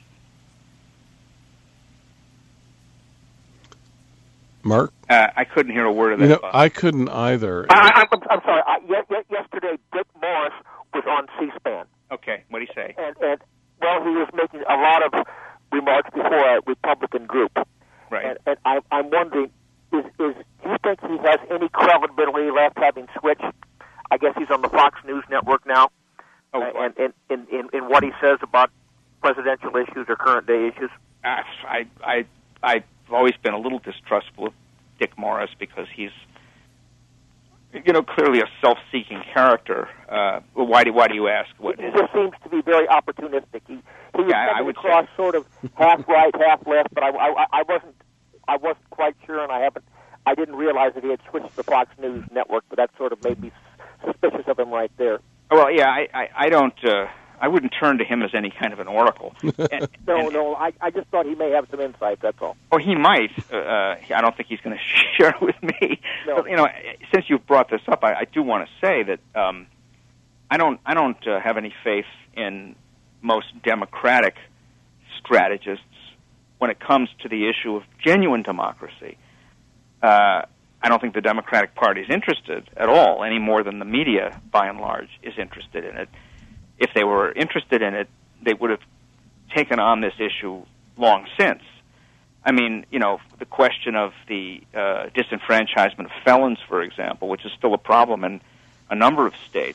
J: issues?
A: Mark?
H: Uh, I couldn't hear a word of that.
A: You know, I couldn't either.
J: I, I'm, I'm sorry. I, y- yesterday, Dick Morris was on C-SPAN.
H: Okay. What did he say?
J: And, and well, he was making a lot of remarks before a Republican group.
H: Right.
J: And, and I, I'm wondering, is, is do you think he has any credibility left having switched? I guess he's on the Fox News network now.
H: Oh,
J: uh, and in, in, in, in what he says about presidential issues or current day issues?
H: Uh, I, I, I've always been a little distrustful of Dick Morris because he's, you know, clearly a self-seeking character. Uh, well, why do why do you ask? What
J: he just seems to be very opportunistic. He he was
H: yeah,
J: coming
H: I would
J: across
H: say.
J: sort of half right, half left, but I, I, I wasn't I wasn't quite sure, and I haven't I didn't realize that he had switched to the Fox News network. But that sort of made me suspicious of him right there.
H: Well, yeah, I I, I don't. Uh, I wouldn't turn to him as any kind of an oracle. And,
J: no,
H: and,
J: no, I, I just thought he may have some insight, that's all.
H: Or he might. Uh, I don't think he's going to share it with me.
J: No.
H: But, you know, since you've brought this up, I, I do want to say that um, I don't, I don't uh, have any faith in most Democratic strategists when it comes to the issue of genuine democracy. Uh, I don't think the Democratic Party is interested at all, any more than the media, by and large, is interested in it. if they were interested in it, they would have taken on this issue long since. I mean, you know, the question of the uh, disenfranchisement of felons, for example, which is still a problem in a number of states.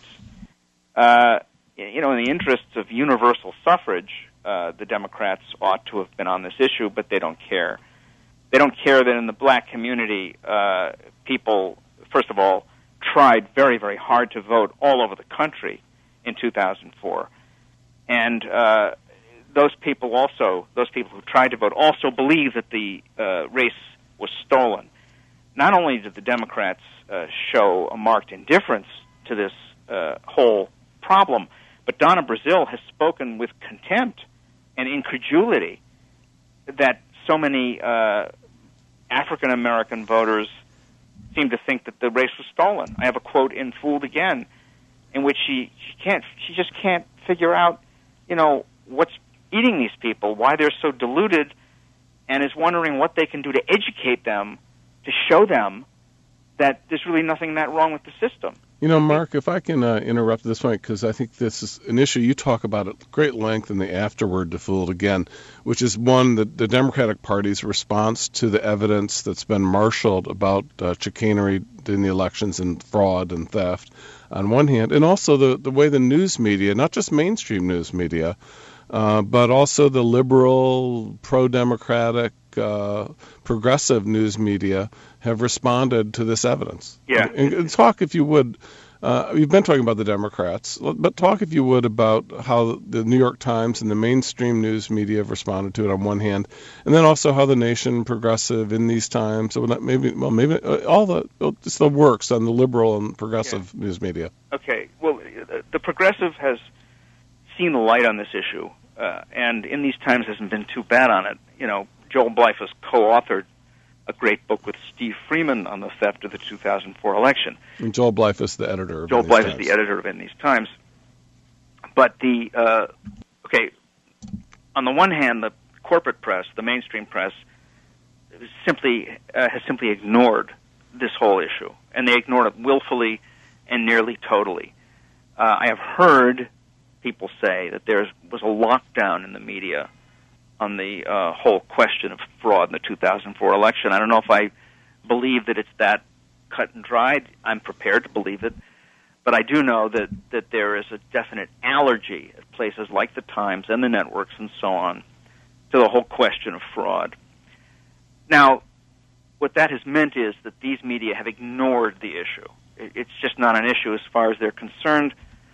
H: Uh, you know, in the interests of universal suffrage, uh, the Democrats ought to have been on this issue, but they don't care. They don't care that in the black community, uh, people, first of all, tried very, very hard to vote all over the country in two thousand four. And uh, those people also, those people who tried to vote, also believe that the uh, race was stolen. Not only did the Democrats uh, show a marked indifference to this uh, whole problem, but Donna Brazile has spoken with contempt and incredulity that so many uh, African-American voters seem to think that the race was stolen. I have a quote in Fooled Again in which she, she can't, she just can't figure out, you know, what's eating these people, why they're so deluded, and is wondering what they can do to educate them, to show them that there's really nothing that wrong with the system.
A: You know, Mark, if I can uh, interrupt this point, because I think this is an issue you talk about at great length in the afterword to Fooled Again, which is one, the, the Democratic Party's response to the evidence that's been marshaled about uh, chicanery in the elections and fraud and theft on one hand, and also the, the way the news media, not just mainstream news media, uh, but also the liberal, pro-democratic, uh, progressive news media have responded to this evidence.
H: Yeah.
A: And, and talk, if you would, uh, you've been talking about the Democrats, but talk, if you would, about how the New York Times and the mainstream news media have responded to it on one hand, and then also how the Nation, Progressive, in these times, so maybe, well, maybe all the, it's the works on the liberal and progressive yeah. news media.
H: Okay. Well, the Progressive has seen the light on this issue, uh, and in these times hasn't been too bad on it. You know, Joel Blythe has co-authored a great book with Steve Freeman on the theft of the two thousand four election.
A: And Joel Blythe is the editor of
H: Joel
A: In These
H: Blythe
A: Times.
H: is the editor of In These Times. But the, uh, okay, on the one hand, the corporate press, the mainstream press, simply uh, has simply ignored this whole issue, and they ignored it willfully and nearly totally. Uh, I have heard people say that there was a lockdown in the media on the uh, whole question of fraud in the two thousand four election. I don't know if I believe that it's that cut and dried. I'm prepared to believe it. But I do know that, that there is a definite allergy at places like the Times and the networks and so on to the whole question of fraud. Now, what that has meant is that these media have ignored the issue. It's just not an issue as far as they're concerned.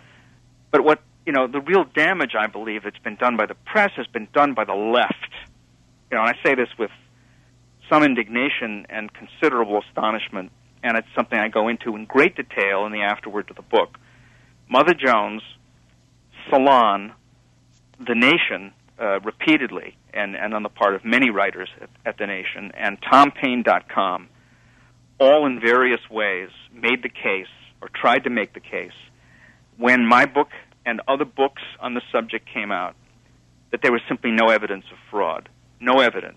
H: But what You know, the real damage, I believe, that's been done by the press has been done by the left. You know, and I say this with some indignation and considerable astonishment, and it's something I go into in great detail in the afterword to the book. Mother Jones, Salon, The Nation, uh, repeatedly, and, and on the part of many writers at, at The Nation, and Tom Paine dot com, all in various ways made the case, or tried to make the case, when my book and other books on the subject came out, that there was simply no evidence of fraud. No evidence.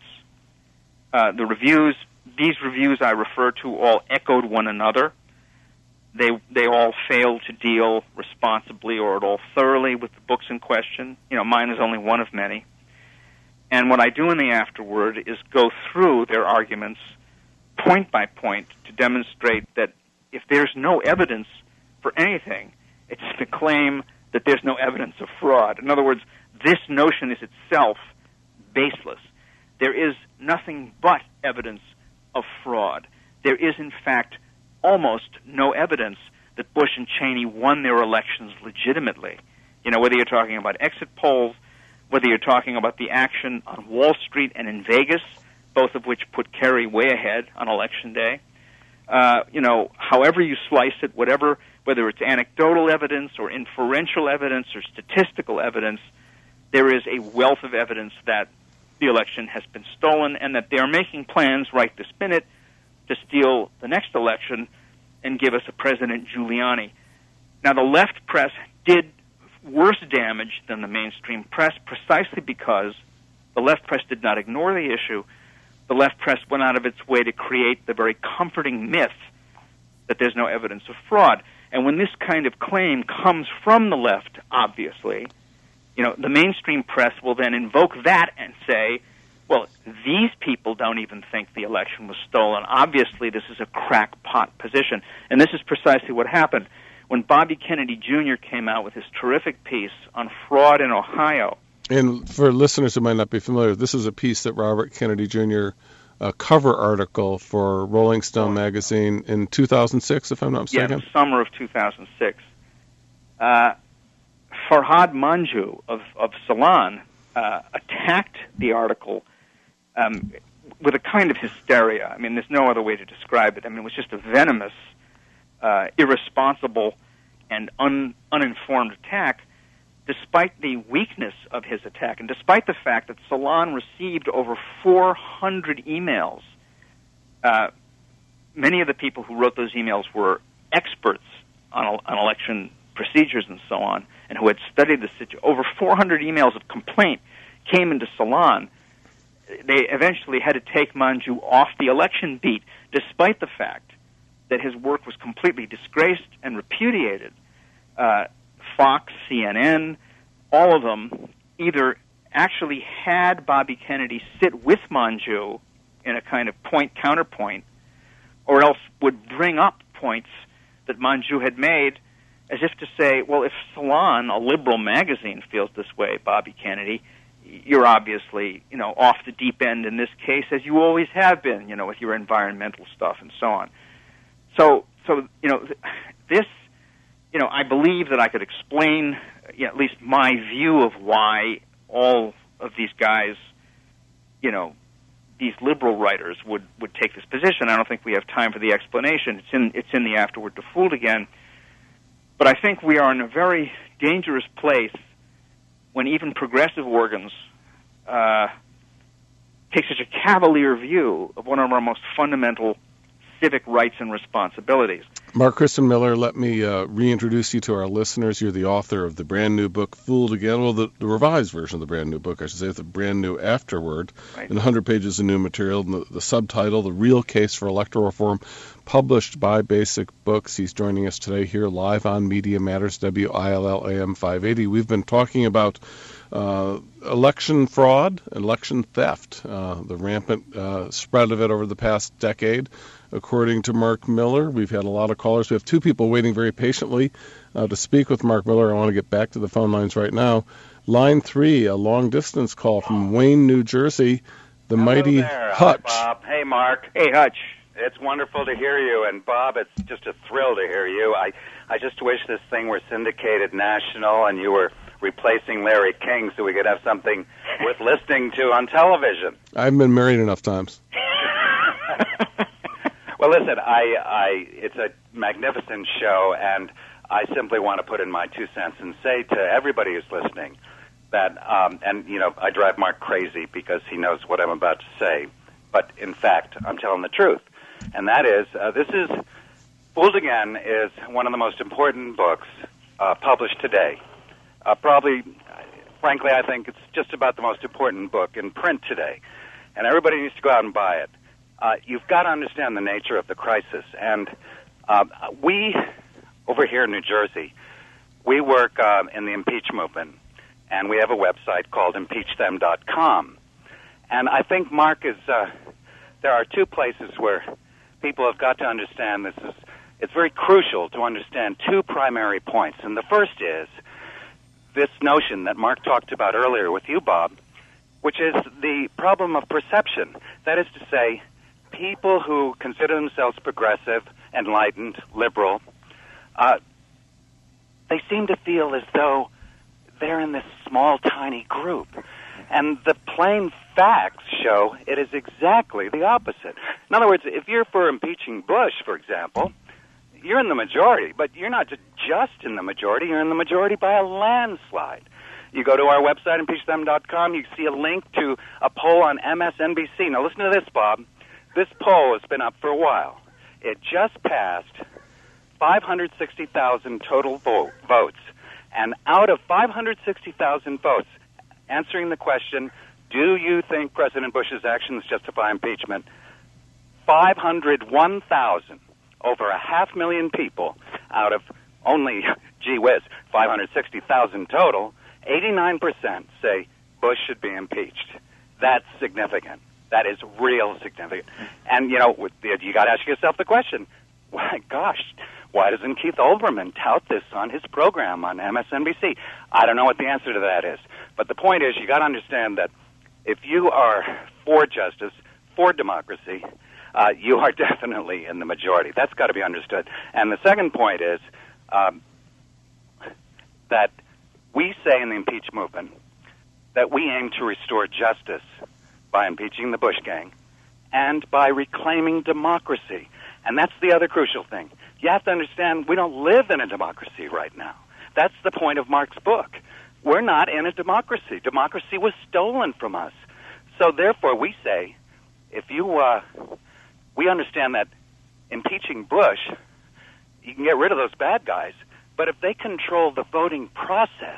H: Uh, the reviews, these reviews I refer to, all echoed one another. They they all failed to deal responsibly or at all thoroughly with the books in question. You know, mine is only one of many. And what I do in the afterword is go through their arguments point by point to demonstrate that if there's no evidence for anything, it's the claim that there's no evidence of fraud. In other words, this notion is itself baseless. There is nothing but evidence of fraud. There is, in fact, almost no evidence that Bush and Cheney won their elections legitimately. You know, whether you're talking about exit polls, whether you're talking about the action on Wall Street and in Vegas, both of which put Kerry way ahead on Election Day. Uh, you know, however you slice it, whatever, whether it's anecdotal evidence or inferential evidence or statistical evidence, there is a wealth of evidence that the election has been stolen and that they are making plans right this minute to steal the next election and give us a President Giuliani. Now, the left press did worse damage than the mainstream press precisely because the left press did not ignore the issue. The left press went out of its way to create the very comforting myth that there's no evidence of fraud. And when this kind of claim comes from the left, obviously, you know, the mainstream press will then invoke that and say, well, these people don't even think the election was stolen. Obviously, this is a crackpot position. And this is precisely what happened. When Bobby Kennedy Junior came out with his terrific piece on fraud in Ohio.
A: And for listeners who might not be familiar, this is a piece that Robert Kennedy Junior a cover article for Rolling Stone magazine in two thousand six, if I'm not mistaken.
H: Yes, summer of two thousand six. Uh, Farhad Manjoo of, of Salon uh, attacked the article um, with a kind of hysteria. I mean, there's no other way to describe it. I mean, it was just a venomous, uh, irresponsible, and un, uninformed attack, despite the weakness of his attack, and despite the fact that Salon received over four hundred emails. Uh, many of the people who wrote those emails were experts on, on election procedures and so on, and who had studied the situation. Over four hundred emails of complaint came into Salon. They eventually had to take Manjoo off the election beat, despite the fact that his work was completely disgraced and repudiated. Uh, Fox, C N N, all of them either actually had Bobby Kennedy sit with Manjoo in a kind of point-counterpoint, or else would bring up points that Manjoo had made as if to say, well, if Salon, a liberal magazine, feels this way, Bobby Kennedy, you're obviously, you know, off the deep end in this case, as you always have been, you know, with your environmental stuff and so on. So, so you know, this... You know, I believe that I could explain, you know, at least my view of why all of these guys, you know, these liberal writers would, would take this position. I don't think we have time for the explanation. It's in it's in the Afterword to Fooled again. But I think we are in a very dangerous place when even progressive organs uh, take such a cavalier view of one of our most fundamental civic rights and responsibilities.
A: Mark Christian Miller, let me uh, reintroduce you to our listeners. You're the author of the brand new book, Fooled Again. Well, the, the revised version of the brand new book, I should say, it's a brand new Afterword, right. And one hundred pages of new material. And the, the subtitle, The Real Case for Electoral Reform, published by Basic Books. He's joining us today here live on Media Matters, W I L L A M five eighty. We've been talking about uh, election fraud, election theft, uh, the rampant uh, spread of it over the past decade. According to Mark Miller, we've had a lot of callers. We have two people waiting very patiently uh, to speak with Mark Miller. I want to get back to the phone lines right now. Line three, a long-distance call from Wayne, New Jersey, the
K: Hello
A: mighty
K: there.
A: Hutch.
K: Hi, Bob. Hey, Mark.
H: Hey, Hutch.
K: It's wonderful to hear you. And, Bob, it's just a thrill to hear you. I, I just wish this thing were syndicated national and you were replacing Larry King so we could have something worth listening to on television.
A: I've been married enough times.
K: Well, listen, I, I, it's a magnificent show, and I simply want to put in my two cents and say to everybody who's listening that, um, and, you know, I drive Mark crazy because he knows what I'm about to say, but, in fact, I'm telling the truth. And that is, uh, this is, Fooled Again is one of the most important books uh, published today. Uh, probably, frankly, I think it's just about the most important book in print today. And everybody needs to go out and buy it. Uh, you've got to understand the nature of the crisis. And uh, we, over here in New Jersey, we work uh, in the impeach movement, and we have a website called impeach them dot com. And I think, Mark, is uh, there are two places where people have got to understand this. Is it's very crucial to understand two primary points. And the first is this notion that Mark talked about earlier with you, Bob, which is the problem of perception. That is to say, people who consider themselves progressive, enlightened, liberal, uh, they seem to feel as though they're in this small, tiny group. And the plain facts show it is exactly the opposite. In other words, if you're for impeaching Bush, for example, you're in the majority, but you're not just in the majority, you're in the majority by a landslide. You go to our website, impeach them dot com, you see a link to a poll on M S N B C. Now listen to this, Bob. This poll has been up for a while. It just passed five hundred sixty thousand total vote, votes. And out of five hundred sixty thousand votes, answering the question, do you think President Bush's actions justify impeachment, five hundred one thousand, over a half million people out of only, gee whiz, five hundred sixty thousand total, eighty-nine percent say Bush should be impeached. That's significant. That is real significant. And, you know, you got to ask yourself the question, why, gosh, why doesn't Keith Olbermann tout this on his program on M S N B C? I don't know what the answer to that is. But the point is, you got to understand that if you are for justice, for democracy, uh, you are definitely in the majority. That's got to be understood. And the second point is um, that we say in the impeach movement that we aim to restore justice by impeaching the Bush gang and by reclaiming democracy. And that's the other crucial thing. You have to understand we don't live in a democracy right now. That's the point of Mark's book. We're not in a democracy. Democracy was stolen from us. So therefore we say, if you, uh, we understand that impeaching Bush, you can get rid of those bad guys, but if they control the voting process,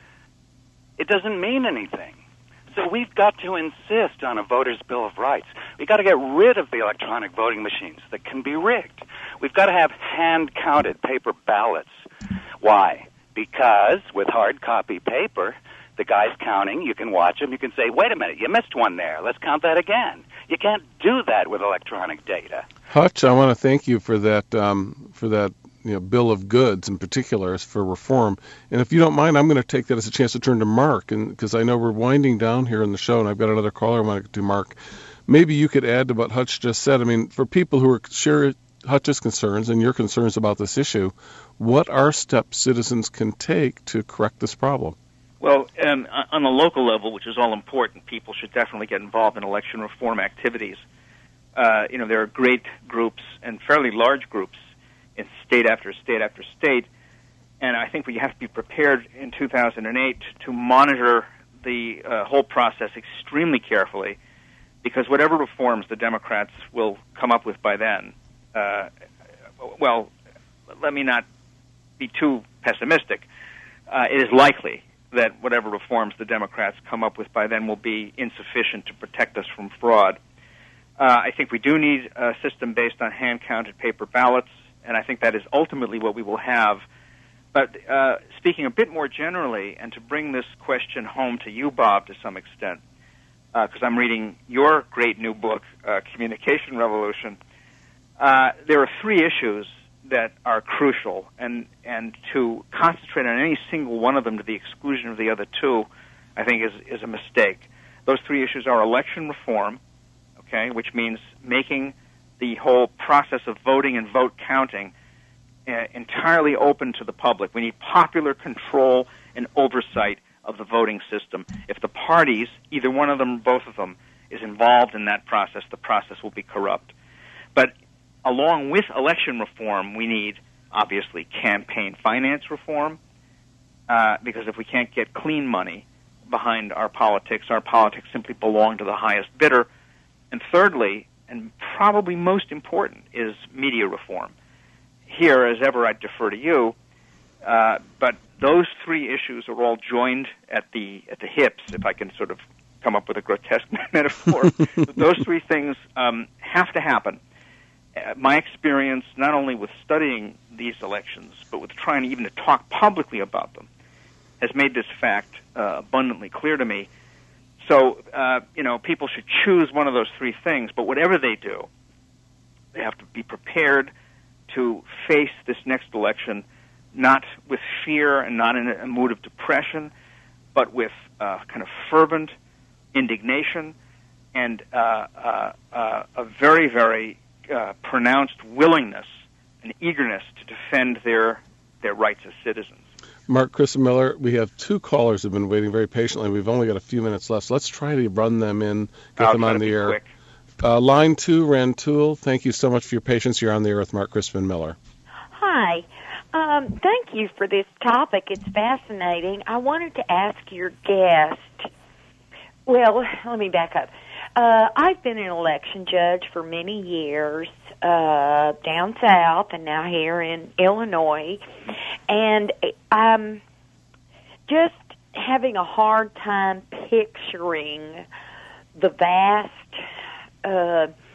K: it doesn't mean anything. So we've got to insist on a voter's Bill of Rights. We've got to get rid of the electronic voting machines that can be rigged. We've got to have hand-counted paper ballots. Why? Because with hard copy paper, the guy's counting, you can watch him, you can say, wait a minute, you missed one there, let's count that again. You can't do that with electronic data.
A: Hutch, I want to thank you for that, um, for that you know, bill of goods in particular for reform. And if you don't mind, I'm going to take that as a chance to turn to Mark, and because I know we're winding down here in the show, and I've got another caller I want to get to, Mark. Maybe you could add to what Hutch just said. I mean, for people who are share Hutch's concerns and your concerns about this issue, what are steps citizens can take to correct this problem?
H: Well, um, on the local level, which is all important, people should definitely get involved in election reform activities. Uh, you know, there are great groups and fairly large groups in state after state after state, and I think we have to be prepared in two thousand eight to monitor the uh, whole process extremely carefully, because whatever reforms the Democrats will come up with by then, uh, well, let me not be too pessimistic. Uh, it is likely that whatever reforms the Democrats come up with by then will be insufficient to protect us from fraud. Uh, I think we do need a system based on hand-counted paper ballots, and I think that is ultimately what we will have. But uh, speaking a bit more generally, and to bring this question home to you, Bob, to some extent, because uh, I'm reading your great new book, uh, Communication Revolution, uh, there are three issues that are crucial, and, and to concentrate on any single one of them to the exclusion of the other two, I think is, is a mistake. Those three issues are election reform, okay, which means making the whole process of voting and vote counting uh, entirely open to the public. We need popular control and oversight of the voting system. If the parties, either one of them or both of them, is involved in that process, the process will be corrupt. But along with election reform, we need, obviously, campaign finance reform, uh, because if we can't get clean money behind our politics, our politics simply belong to the highest bidder. And thirdly, and probably most important, is media reform. Here, as ever, I defer to you, uh, but those three issues are all joined at the at the hips, if I can sort of come up with a grotesque metaphor. Those three things um, have to happen. Uh, my experience, not only with studying these elections, but with trying even to talk publicly about them, has made this fact uh, abundantly clear to me. So, uh, you know, people should choose one of those three things, but whatever they do, they have to be prepared to face this next election not with fear and not in a mood of depression, but with uh, kind of fervent indignation and uh, uh, uh, a very, very uh, pronounced willingness and eagerness to defend their their rights as citizens.
A: Mark Crispin Miller, we have two callers who have been waiting very patiently. We've only got a few minutes left, so let's try to run them in, get
H: I'll
A: them on the air.
H: Quick.
A: Uh, line two, Rantoul, thank you so much for your patience. You're on the air with Mark Crispin Miller.
L: Hi. Um, thank you for this topic. It's fascinating. I wanted to ask your guest, well, let me back up. Uh, I've been an election judge for many years uh, down south and now here in Illinois, and I'm just having a hard time picturing the vast uh,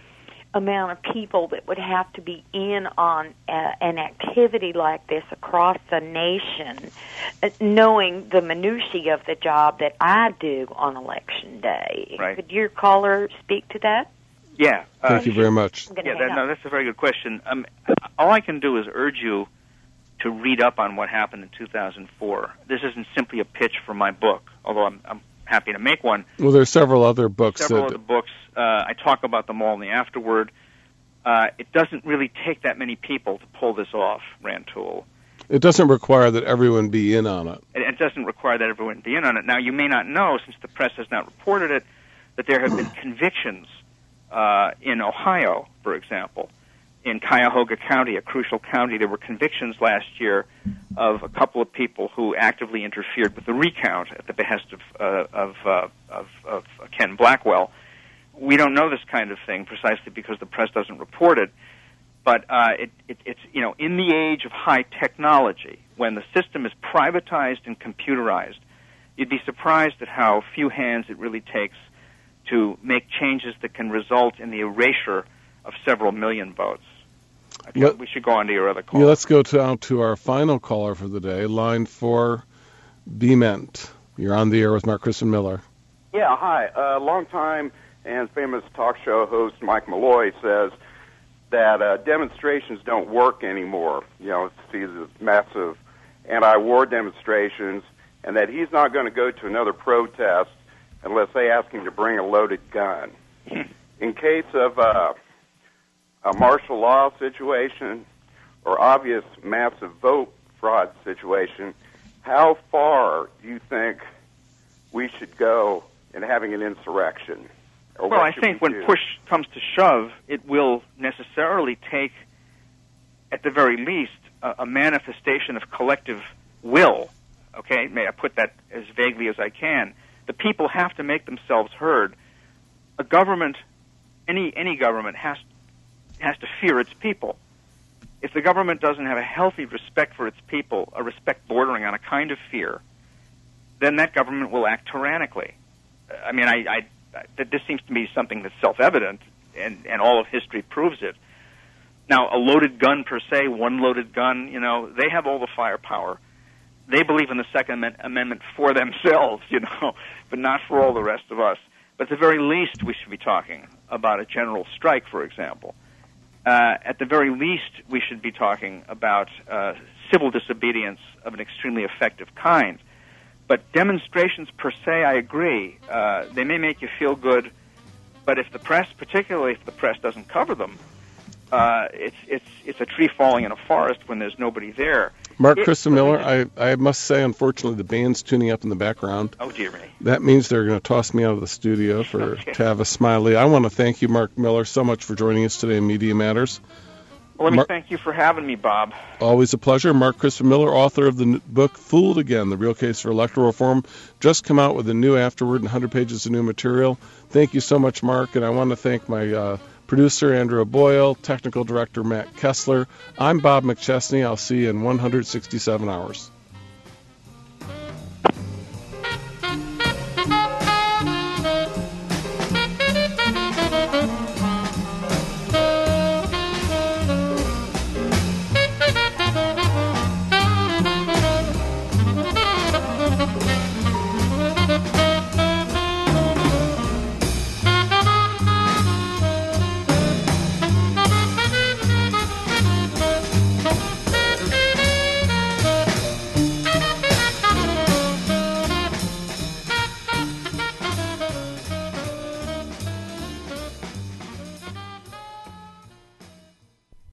L: amount of people that would have to be in on uh, an activity like this across the nation, uh, knowing the minutiae of the job that I do on Election Day.
H: Right.
L: Could your caller speak to that?
H: Yeah. Uh,
A: Thank you very much.
H: Yeah, that, no, that's a very good question. Um, all I can do is urge you to read up on what happened in two thousand four. This isn't simply a pitch for my book, although I'm, I'm happy to make one.
A: Well, there's several other books.
H: Several
A: that...
H: other books. Uh, I talk about them all in the afterword. Uh, it doesn't really take that many people to pull this off, Rantoul.
A: It doesn't require that everyone be in on it.
H: It, it doesn't require that everyone be in on it. Now, you may not know, since the press has not reported it, that there have been convictions uh, in Ohio, for example. In Cuyahoga County, a crucial county, there were convictions last year of a couple of people who actively interfered with the recount at the behest of uh, of, uh, of of Ken Blackwell. We don't know this kind of thing precisely because the press doesn't report it. But uh, it, it, it's, you know, in the age of high technology, when the system is privatized and computerized, you'd be surprised at how few hands it really takes to make changes that can result in the erasure of several million votes. I think
A: Let,
H: we should go on to your other call.
A: Yeah, let's go to, to our final caller for the day, line four, B-Ment. You're on the air with Mark Crispin Miller.
M: Yeah, hi. A uh, long-time and famous talk show host Mike Malloy says that uh, demonstrations don't work anymore. You know, see the massive anti-war demonstrations, and that he's not going to go to another protest unless they ask him to bring a loaded gun. In case of uh, a martial law situation or obvious massive vote fraud situation, how far do you think we should go in having an insurrection? Or
H: well,
M: what
H: I
M: should
H: think
M: we
H: when
M: do?
H: push comes to shove, it will necessarily take, at the very least, a, a manifestation of collective will. Okay, may I put that as vaguely as I can? The people have to make themselves heard. A government, any any government, has has to fear its people. If the government doesn't have a healthy respect for its people, a respect bordering on a kind of fear, then that government will act tyrannically. I mean, I, I that this seems to me something that's self-evident, and, and all of history proves it. Now, a loaded gun per se, one loaded gun, you know, they have all the firepower. They believe in the Second Amendment for themselves, you know, but not for all the rest of us. But at the very least, we should be talking about a general strike, for example. Uh, at the very least, we should be talking about uh, civil disobedience of an extremely effective kind. But demonstrations per se, I agree. Uh, they may make you feel good, but if the press, particularly if the press doesn't cover them, uh, it's it's it's a tree falling in a forest when there's nobody there.
A: Mark
H: It-
A: Crispin Miller, I, I must say, unfortunately, the band's tuning up in the background.
H: Oh, dear me.
A: That means they're going to toss me out of the studio for
H: Okay.
A: to have a smiley. I want to thank you, Mark Miller, so much for joining us today in Media Matters.
H: Well, let me
A: Mar-
H: thank you for having me, Bob.
A: Always a pleasure. Mark Crispin Miller, author of the n- book Fooled Again, The Real Case for Electoral Reform, just come out with a new afterword and one hundred pages of new material. Thank you so much, Mark, and I want to thank my uh, producer, Andrew Boyle, technical director, Matt Kessler. I'm Bob McChesney. I'll see you in one hundred sixty-seven hours.